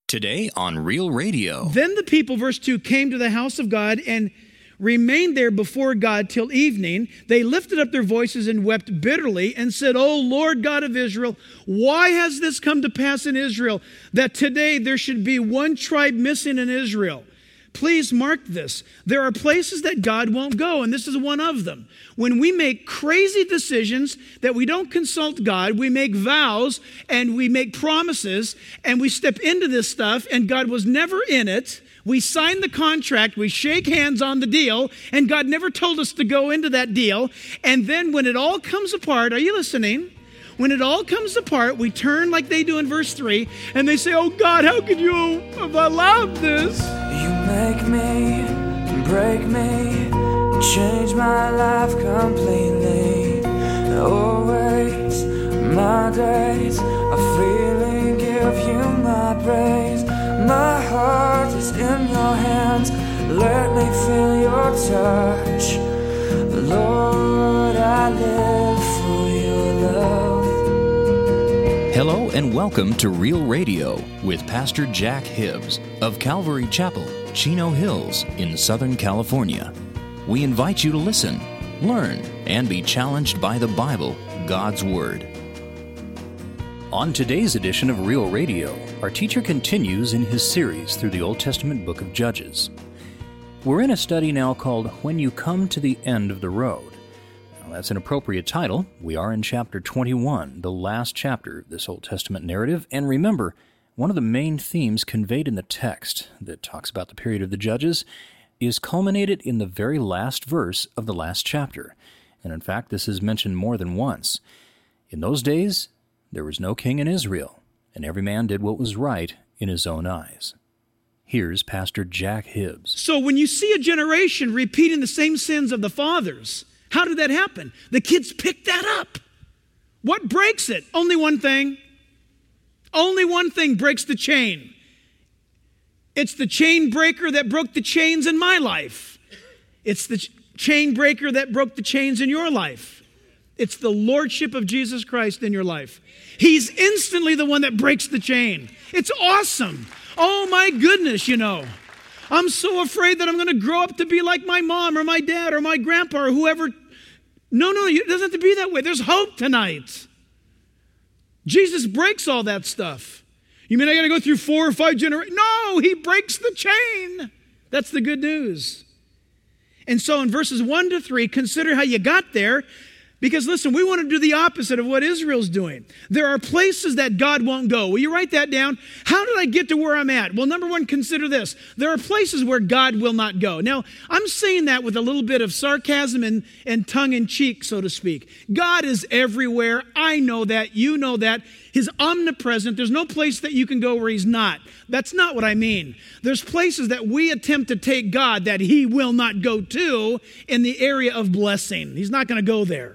Today on Real Radio. Then the people, verse 2, came to the house of God and remained there before God till evening. They lifted up their voices and wept bitterly and said, O Lord God of Israel, why has this come to pass in Israel, that today there should be one tribe missing in Israel? Please mark this. There are places that God won't go, and this is one of them. When we make crazy decisions that we don't consult God, we make vows and we make promises, and we step into this stuff, and God was never in it. We sign the contract, we shake hands on the deal, and God never told us to go into that deal. And then when it all comes apart, are you listening? When it all comes apart, we turn like they do in verse 3, and they say, oh God, how could you have allowed this? You make me, break me, change my life completely. Always, my days are freely give you my praise. My heart is in your hands, let me feel your touch. Lord, I live for your love. Hello and welcome to Real Radio with Pastor Jack Hibbs of Calvary Chapel, Chino Hills in Southern California. We invite you to listen, learn, and be challenged by the Bible, God's Word. On today's edition of Real Radio, our teacher continues in his series through the Old Testament book of Judges. We're in a study now called When You Come to the End of the Road. Now, that's an appropriate title. We are in chapter 21, the last chapter of this Old Testament narrative. And remember, one of the main themes conveyed in the text that talks about the period of the Judges is culminated in the very last verse of the last chapter. And in fact, this is mentioned more than once. In those days, there was no king in Israel, and every man did what was right in his own eyes. Here's Pastor Jack Hibbs. So when you see a generation repeating the same sins of the fathers, how did that happen? The kids picked that up. What breaks it? Only one thing. Only one thing breaks the chain. It's the chain breaker that broke the chains in my life. It's the chain breaker that broke the chains in your life. It's the lordship of Jesus Christ in your life. He's instantly the one that breaks the chain. It's awesome. Oh my goodness, you know. I'm so afraid that I'm going to grow up to be like my mom or my dad or my grandpa or whoever. No, it doesn't have to be that way. There's hope tonight. Jesus breaks all that stuff. You mean I got to go through 4 or 5 generations? No, he breaks the chain. That's the good news. And so in verses 1 to 3, consider how you got there. Because listen, we want to do the opposite of what Israel's doing. There are places that God won't go. Will you write that down? How did I get to where I'm at? Well, number one, consider this. There are places where God will not go. Now, I'm saying that with a little bit of sarcasm and tongue-in-cheek, so to speak. God is everywhere. I know that. You know that. He's omnipresent. There's no place that you can go where he's not. That's not what I mean. There's places that we attempt to take God that he will not go to in the area of blessing. He's not going to go there.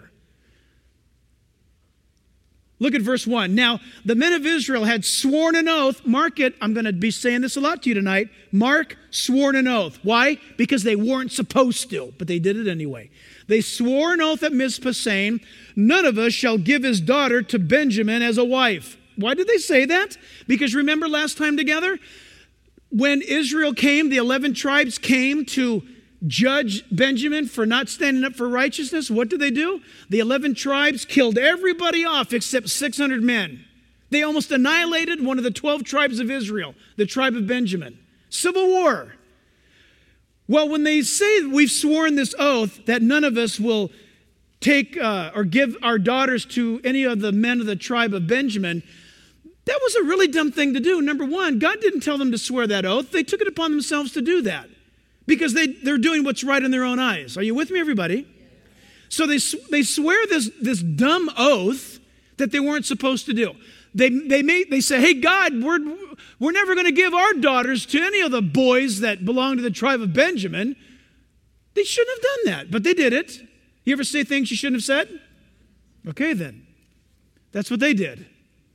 Look at verse 1. Now, the men of Israel had sworn an oath. Mark it. I'm going to be saying this a lot to you tonight. Mark, sworn an oath. Why? Because they weren't supposed to, but they did it anyway. They swore an oath at Mizpah, saying, none of us shall give his daughter to Benjamin as a wife. Why did they say that? Because remember last time together, when Israel came, the 11 tribes came to judge Benjamin for not standing up for righteousness. What did they do? The 11 tribes killed everybody off except 600 men. They almost annihilated one of the 12 tribes of Israel, the tribe of Benjamin. Civil war. Well, when they say we've sworn this oath that none of us will take or give our daughters to any of the men of the tribe of Benjamin, that was a really dumb thing to do. Number one, God didn't tell them to swear that oath. They took it upon themselves to do that. Because they're doing what's right in their own eyes. Are you with me, everybody? So they swear this dumb oath that they weren't supposed to do. They say, hey, God, we're never going to give our daughters to any of the boys that belong to the tribe of Benjamin. They shouldn't have done that, but they did it. You ever say things you shouldn't have said? Okay, then. That's what they did.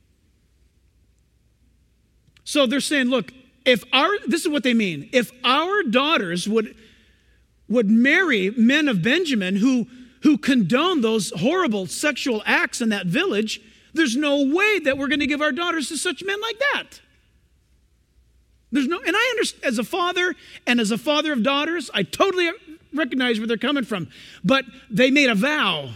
So they're saying, look, this is what they mean. If our daughters would marry men of Benjamin who condone those horrible sexual acts in that village, there's no way that we're going to give our daughters to such men like that. And I understand, as a father and as a father of daughters, I totally recognize where they're coming from. But they made a vow.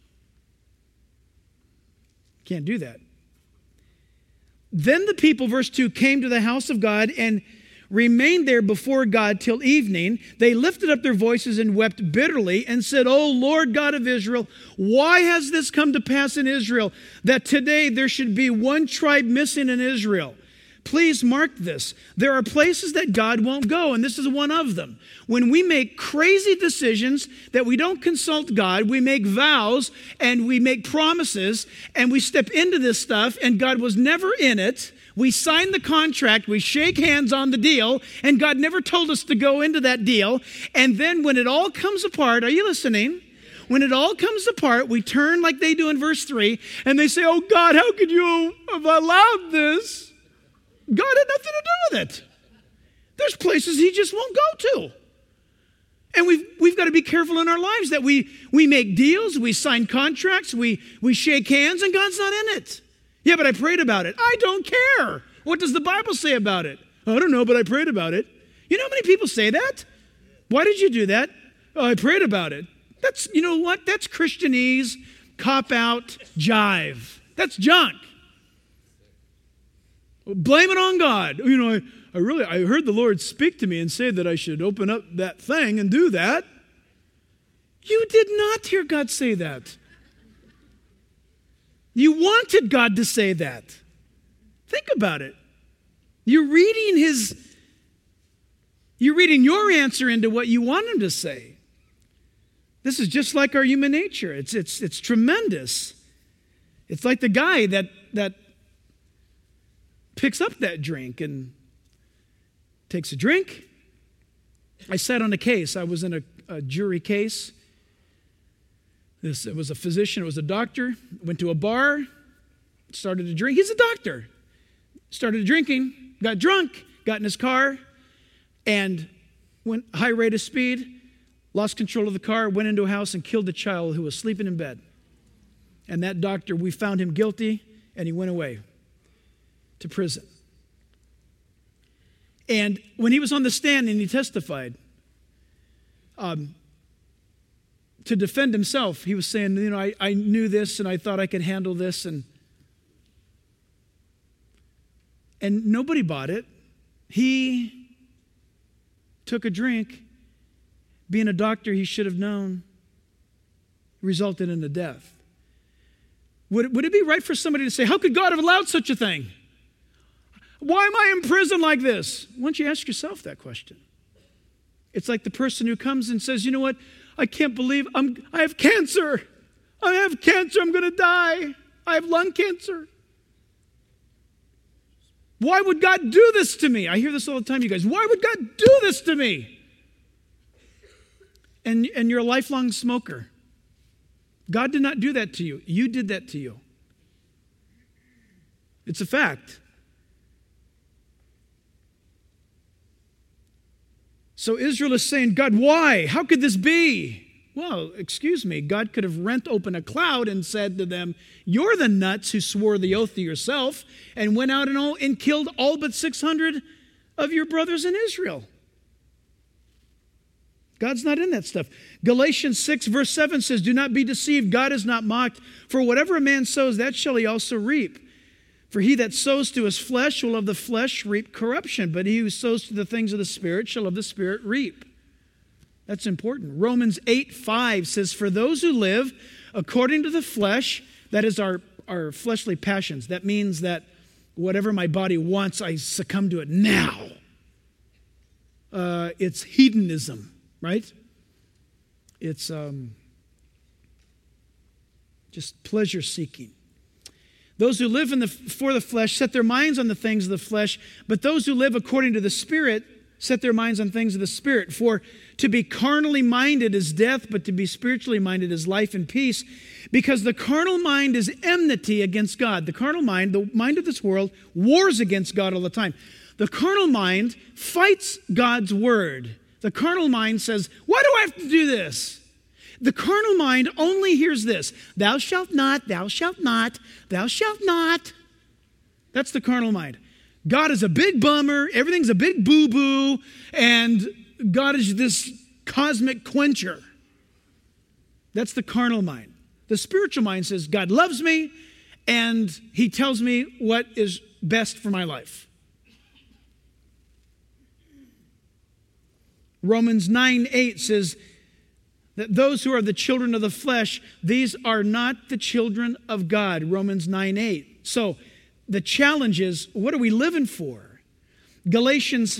Can't do that. Then the people, verse 2, came to the house of God and remained there before God till evening. They lifted up their voices and wept bitterly and said, O Lord God of Israel, why has this come to pass in Israel, that today there should be one tribe missing in Israel? Please mark this. There are places that God won't go, and this is one of them. When we make crazy decisions that we don't consult God, we make vows and we make promises and we step into this stuff and God was never in it. We sign the contract, we shake hands on the deal, and God never told us to go into that deal. And then when it all comes apart, are you listening? When it all comes apart, we turn like they do in verse 3, and they say, oh God, how could you have allowed this? God had nothing to do with it. There's places he just won't go to. And we've got to be careful in our lives that we make deals, we sign contracts, we shake hands, and God's not in it. Yeah, but I prayed about it. I don't care. What does the Bible say about it? I don't know, but I prayed about it. You know how many people say that? Why did you do that? Oh, I prayed about it. That's, you know what? That's Christianese, cop-out, jive. That's junk. Blame it on God. You know, I heard the Lord speak to me and say that I should open up that thing and do that. You did not hear God say that. You wanted God to say that. Think about it. You're reading your answer into what you want him to say. This is just like our human nature. It's tremendous. It's like the guy that picks up that drink and takes a drink. I sat on a case. I was in a jury case. It was a physician, it was a doctor, went to a bar, started to drink. He's a doctor. Started drinking, got drunk, got in his car, and went high rate of speed, lost control of the car, went into a house and killed a child who was sleeping in bed. And that doctor, we found him guilty, and he went away to prison. And when he was on the stand and he testified, to defend himself, he was saying, you know, I knew this and I thought I could handle this. And nobody bought it. He took a drink. Being a doctor, he should have known, resulted in a death. Would it be right for somebody to say, how could God have allowed such a thing? Why am I in prison like this? Why don't you ask yourself that question? It's like the person who comes and says, you know what? I can't believe I have cancer. I have cancer. I'm going to die. I have lung cancer. Why would God do this to me? I hear this all the time, you guys. Why would God do this to me? And you're a lifelong smoker. God did not do that to you. You did that to you. It's a fact. So Israel is saying, God, why? How could this be? Well, excuse me. God could have rent open a cloud and said to them, you're the nuts who swore the oath to yourself and went out and killed all but 600 of your brothers in Israel. God's not in that stuff. Galatians 6 verse 7 says, do not be deceived. God is not mocked. For whatever a man sows, that shall he also reap. For he that sows to his flesh will of the flesh reap corruption, but he who sows to the things of the Spirit shall of the Spirit reap. That's important. Romans 8:5 says, for those who live according to the flesh, that is our fleshly passions. That means that whatever my body wants, I succumb to it now. It's hedonism, right? It's just pleasure seeking. Those who live for the flesh set their minds on the things of the flesh, but those who live according to the Spirit set their minds on things of the Spirit. For to be carnally minded is death, but to be spiritually minded is life and peace, because the carnal mind is enmity against God. The carnal mind, the mind of this world, wars against God all the time. The carnal mind fights God's word. The carnal mind says, why do I have to do this? The carnal mind only hears this. Thou shalt not, thou shalt not, thou shalt not. That's the carnal mind. God is a big bummer, everything's a big boo-boo, and God is this cosmic quencher. That's the carnal mind. The spiritual mind says, God loves me, and he tells me what is best for my life. Romans 9:8 says that those who are the children of the flesh, these are not the children of God. Romans 9:8. So the challenge is, what are we living for? Galatians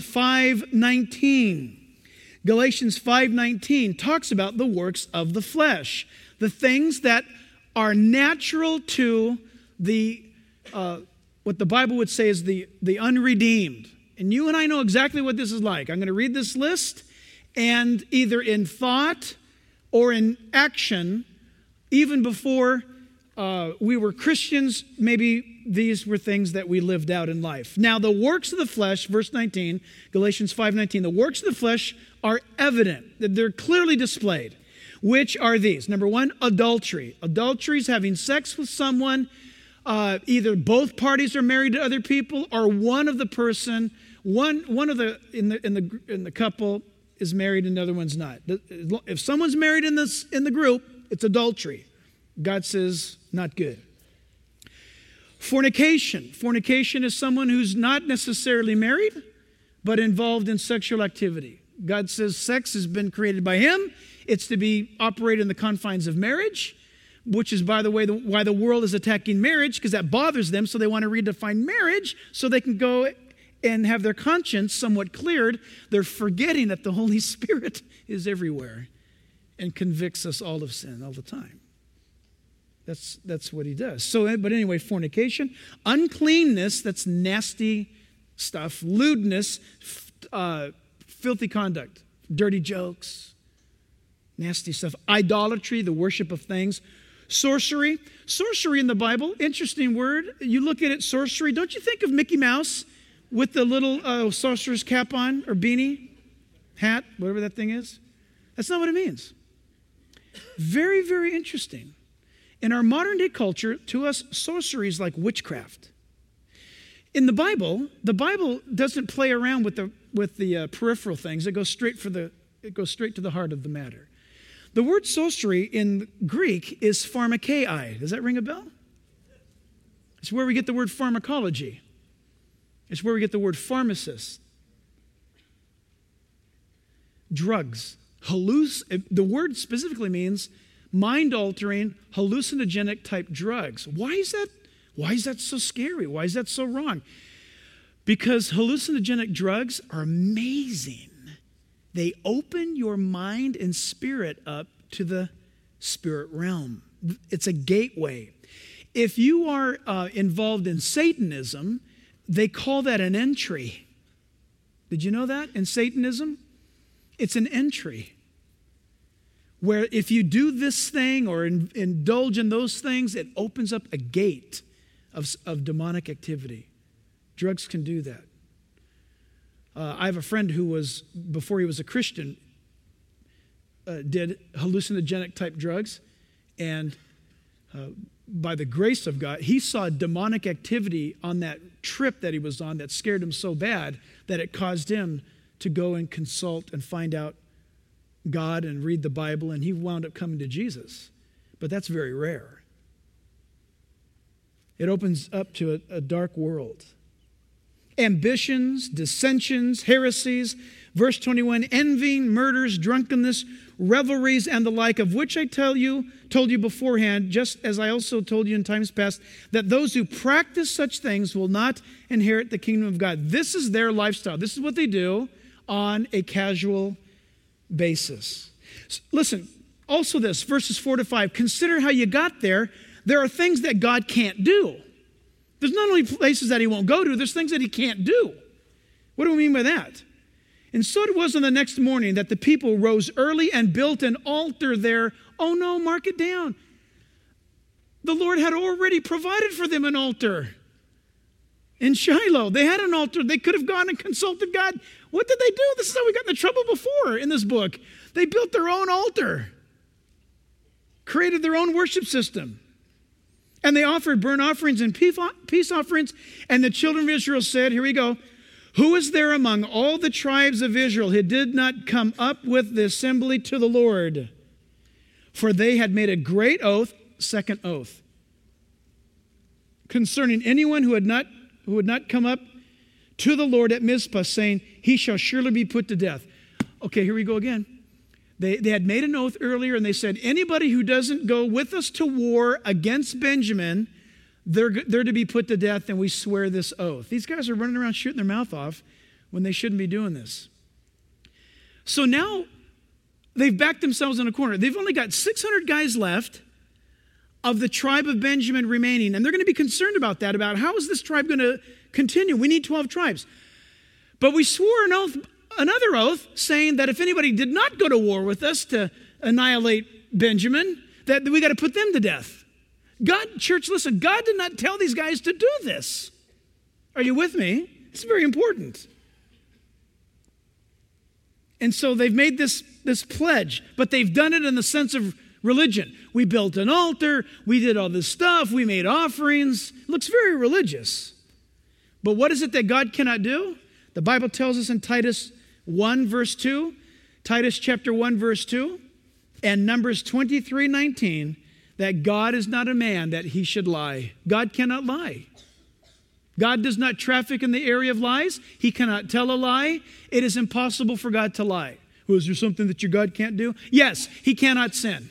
5:19. Galatians 5:19 talks about the works of the flesh, the things that are natural to the what the Bible would say is the unredeemed. And you and I know exactly what this is like. I'm going to read this list, and either in thought or in action, even before we were Christians, maybe these were things that we lived out in life. Now, the works of the flesh, verse 19, Galatians 5:19, the works of the flesh are evident. They're clearly displayed. Which are these? Number one, adultery. Adultery is having sex with someone. Either both parties are married to other people, or one of the person, one of the in the couple is married and the other one's not. If someone's married in the group, it's adultery. God says not good. Fornication. Fornication is someone who's not necessarily married, but involved in sexual activity. God says sex has been created by him. It's to be operated in the confines of marriage, which is, by the way, why the world is attacking marriage, because that bothers them, so they want to redefine marriage so they can go and have their conscience somewhat cleared. They're forgetting that the Holy Spirit is everywhere and convicts us all of sin all the time. That's what he does. So, but anyway, fornication, uncleanness, that's nasty stuff, lewdness, filthy conduct, dirty jokes, nasty stuff, idolatry, the worship of things, sorcery. Sorcery in the Bible, interesting word. You look at it, sorcery, don't you think of Mickey Mouse with the little sorcerer's cap on, or beanie, hat, whatever that thing is? That's not what it means. Very, very interesting. In our modern day culture, to us, sorcery is like witchcraft. In the Bible doesn't play around with the peripheral things. It goes straight to the heart of the matter. The word sorcery in Greek is pharmakeia. Does that ring a bell? It's where we get the word pharmacology. It's where we get the word pharmacist. Drugs. The word specifically means mind-altering, hallucinogenic type drugs. Why is that so scary? Why is that so wrong? Because hallucinogenic drugs are amazing. They open your mind and spirit up to the spirit realm. It's a gateway. If you are involved in Satanism, they call that an entry. Did you know that? In Satanism, it's an entry. Where if you do this thing or indulge in those things, it opens up a gate of demonic activity. Drugs can do that. I have a friend who was, before he was a Christian, did hallucinogenic type drugs, and by the grace of God, he saw demonic activity on that trip that he was on that scared him so bad that it caused him to go and consult and find out God and read the Bible, and he wound up coming to Jesus. But that's very rare. It opens up to a dark world. Ambitions, dissensions, heresies, verse 21, envying, murders, drunkenness, revelries, and the like, of which I told you beforehand, just as I also told you in times past, that those who practice such things will not inherit the kingdom of God. This is their lifestyle. This is what they do on a casual basis. Listen, also this, verses 4-5, consider how you got there. There are things that God can't do. There's not only places that he won't go to, there's things that he can't do. What do we mean by that? And so it was on the next morning that the people rose early and built an altar there. Oh no, mark it down. The Lord had already provided for them an altar in Shiloh. They had an altar. They could have gone and consulted God. What did they do? This is how we got into trouble before in this book. They built their own altar, created their own worship system. And they offered burnt offerings and peace offerings. And the children of Israel said, here we go, who is there among all the tribes of Israel who did not come up with the assembly to the Lord? For they had made a great oath, second oath, concerning anyone who would not come up to the Lord at Mizpah, saying, he shall surely be put to death. Okay, here we go again. They had made an oath earlier, and they said, anybody who doesn't go with us to war against Benjamin, they're to be put to death, and we swear this oath. These guys are running around shooting their mouth off when they shouldn't be doing this. So now they've backed themselves in a corner. They've only got 600 guys left of the tribe of Benjamin remaining, and they're going to be concerned about that, about how is this tribe going to continue? We need 12 tribes. But we swore another oath saying that if anybody did not go to war with us to annihilate Benjamin, that we got to put them to death. God, church, listen, God did not tell these guys to do this. Are you with me? It's very important. And so they've made this pledge, but they've done it in the sense of religion. We built an altar, we did all this stuff, we made offerings. It looks very religious. But what is it that God cannot do? The Bible tells us in Titus 1 verse 2, Titus chapter 1 verse 2, and Numbers 23:19, that God is not a man that he should lie. God cannot lie. God does not traffic in the area of lies. He cannot tell a lie. It is impossible for God to lie. Well, is there something that your God can't do? Yes, he cannot sin.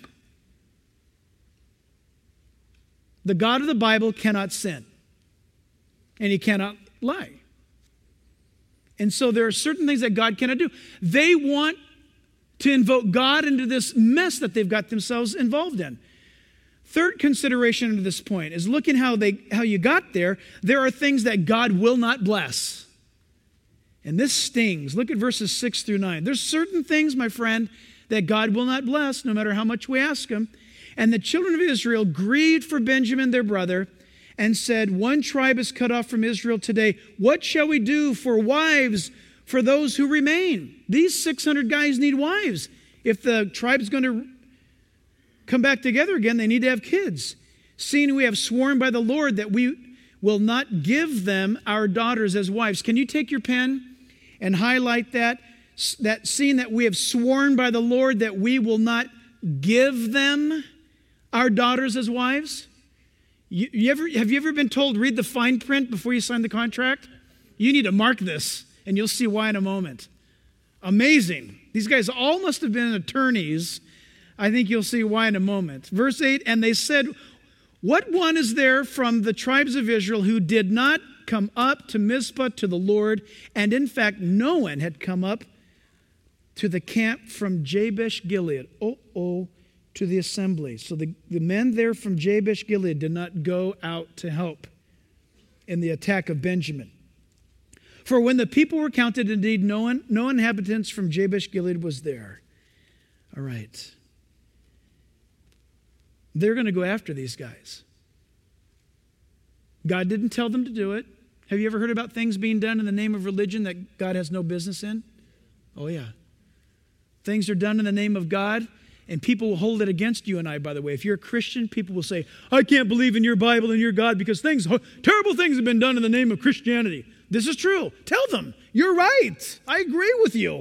The God of the Bible cannot sin. And he cannot lie. And so there are certain things that God cannot do. They want to invoke God into this mess that they've got themselves involved in. Third consideration to this point is looking how you got there. There are things that God will not bless. And this stings. Look at verses 6 through 9. There's certain things, my friend, that God will not bless no matter how much we ask him. And the children of Israel grieved for Benjamin their brother and said, one tribe is cut off from Israel today. What shall we do for wives for those who remain? These 600 guys need wives. If the tribe's going to come back together again, they need to have kids. Seeing we have sworn by the Lord that we will not give them our daughters as wives. Can you take your pen and highlight that seeing that we have sworn by the Lord that we will not give them our daughters as wives? Have you ever been told, read the fine print before you sign the contract? You need to mark this, and you'll see why in a moment. Amazing. These guys all must have been attorneys. I think you'll see why in a moment. Verse 8, and they said, what one is there from the tribes of Israel who did not come up to Mizpah to the Lord? And in fact, no one had come up to the camp from Jabesh Gilead. To the assembly. So the men there from Jabesh Gilead did not go out to help in the attack of Benjamin. For when the people were counted, indeed, no inhabitants from Jabesh Gilead was there. All right. They're going to go after these guys. God didn't tell them to do it. Have you ever heard about things being done in the name of religion that God has no business in? Oh, yeah. Things are done in the name of God. And people will hold it against you and I, by the way. If you're a Christian, people will say, I can't believe in your Bible and your God because terrible things have been done in the name of Christianity. This is true. Tell them, you're right. I agree with you.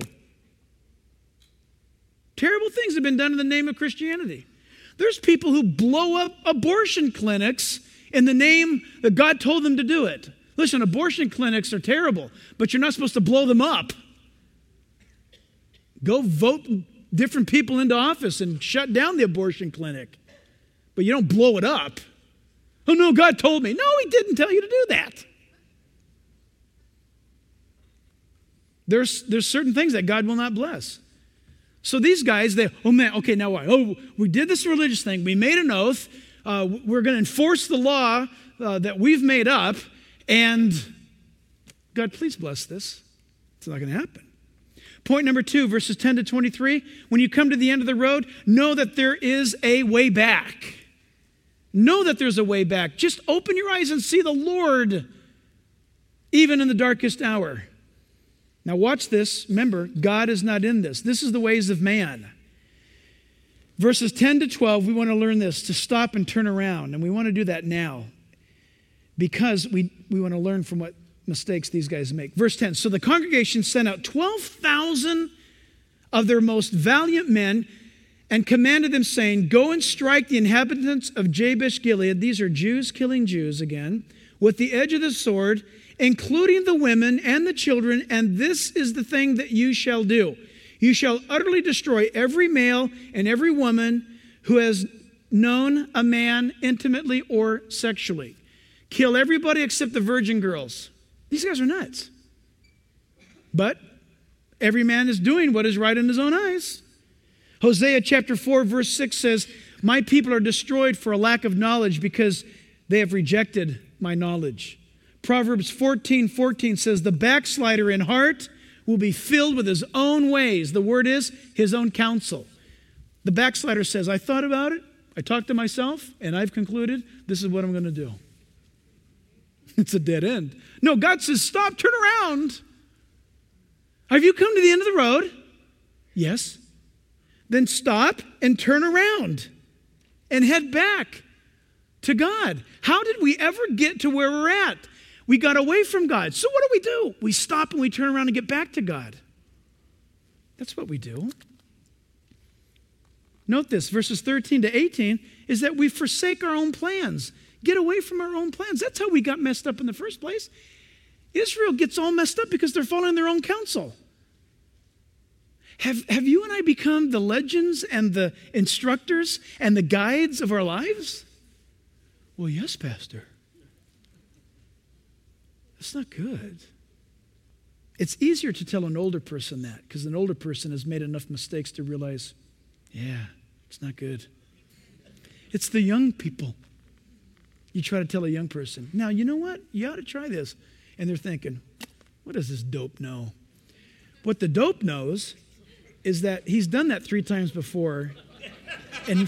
Terrible things have been done in the name of Christianity. There's people who blow up abortion clinics in the name that God told them to do it. Listen, abortion clinics are terrible, but you're not supposed to blow them up. Go vote different people into office and shut down the abortion clinic. But you don't blow it up. Oh no, God told me. No, he didn't tell you to do that. There's certain things that God will not bless. So these guys, now why? Oh, we did this religious thing. We made an oath. We're going to enforce the law that we've made up. And God, please bless this. It's not going to happen. Point number 2, verses 10 to 23. When you come to the end of the road, know that there is a way back. Know that there's a way back. Just open your eyes and see the Lord, even in the darkest hour. Now watch this. Remember, God is not in this. This is the ways of man. Verses 10 to 12, we want to learn this, to stop and turn around. And we want to do that now because we want to learn from what mistakes these guys make. Verse 10, so the congregation sent out 12,000 of their most valiant men and commanded them, saying, go and strike the inhabitants of Jabesh Gilead. These are Jews killing Jews again, with the edge of the sword, including the women and the children, and this is the thing that you shall do. You shall utterly destroy every male and every woman who has known a man intimately or sexually. Kill everybody except the virgin girls. These guys are nuts. But every man is doing what is right in his own eyes. Hosea chapter 4 verse 6 says, my people are destroyed for a lack of knowledge because they have rejected my knowledge. Proverbs 14:14 says, the backslider in heart will be filled with his own ways. The word is his own counsel. The backslider says, I thought about it, I talked to myself, and I've concluded this is what I'm going to do. It's a dead end. No, God says, stop, turn around. Have you come to the end of the road? Yes. Then stop and turn around and head back to God. How did we ever get to where we're at? We got away from God. So what do? We stop and we turn around and get back to God. That's what we do. Note this, verses 13 to 18 is that we forsake our own plans. Get away from our own plans. That's how we got messed up in the first place. Israel gets all messed up because they're following their own counsel. Have you and I become the legends and the instructors and the guides of our lives? Well, yes, Pastor. That's not good. It's easier to tell an older person that because an older person has made enough mistakes to realize, yeah, it's not good. It's the young people. You try to tell a young person, now, you know what? You ought to try this. And they're thinking, what does this dope know? What the dope knows is that he's done that 3 times before and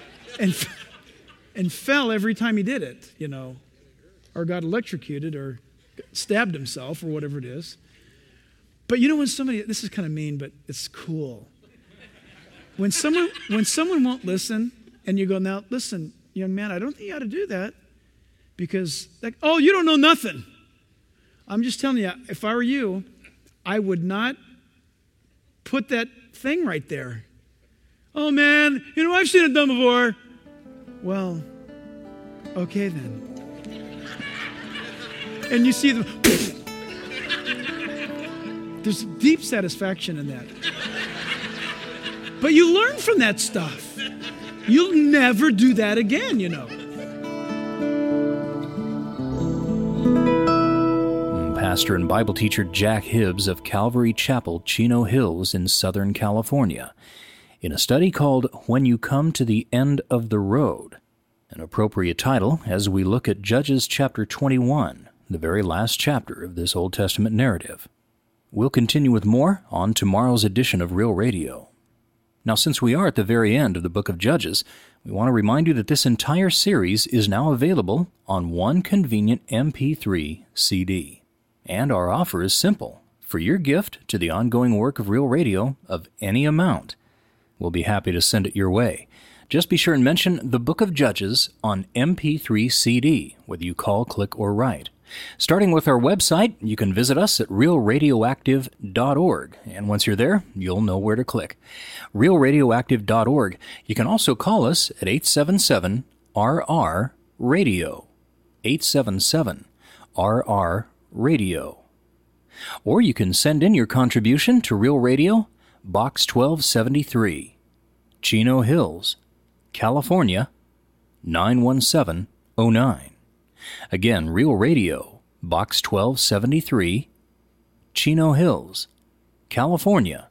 fell every time he did it, you know, or got electrocuted or stabbed himself or whatever it is. But you know when somebody, this is kind of mean, but it's cool. When someone won't listen and you go, now listen, young man, I don't think you ought to do that because, like, oh, you don't know nothing. I'm just telling you, if I were you, I would not put that thing right there. Oh man, you know, I've seen it done before. Well, okay then. And you see them, there's deep satisfaction in that. But you learn from that stuff. You'll never do that again, you know. Pastor and Bible teacher Jack Hibbs of Calvary Chapel, Chino Hills in Southern California, in a study called When You Come to the End of the Road, an appropriate title as we look at Judges chapter 21, the very last chapter of this Old Testament narrative. We'll continue with more on tomorrow's edition of Real Radio. Now, since we are at the very end of the book of Judges, we want to remind you that this entire series is now available on one convenient MP3 CD. And our offer is simple. For your gift to the ongoing work of Real Radio of any amount, we'll be happy to send it your way. Just be sure and mention the Book of Judges on MP3 CD, whether you call, click, or write. Starting with our website, you can visit us at realradioactive.org. And once you're there, you'll know where to click. realradioactive.org. You can also call us at 877-RR-RADIO. 877-RR-RADIO. Or you can send in your contribution to Real Radio, Box 1273, Chino Hills, California, 91709. Again, Real Radio, Box 1273, Chino Hills, California,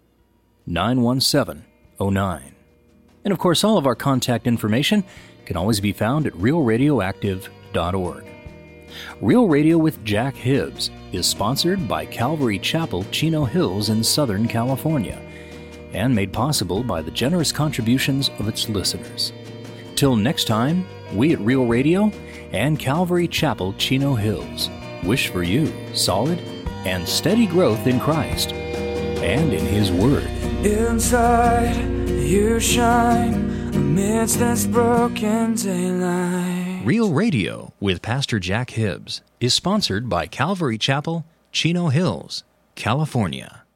91709. And of course, all of our contact information can always be found at realradioactive.org. Real Radio with Jack Hibbs is sponsored by Calvary Chapel, Chino Hills in Southern California, and made possible by the generous contributions of its listeners. Till next time, we at Real Radio and Calvary Chapel, Chino Hills wish for you solid and steady growth in Christ and in His Word. Inside you shine amidst this broken daylight. Real Radio with Pastor Jack Hibbs is sponsored by Calvary Chapel, Chino Hills, California.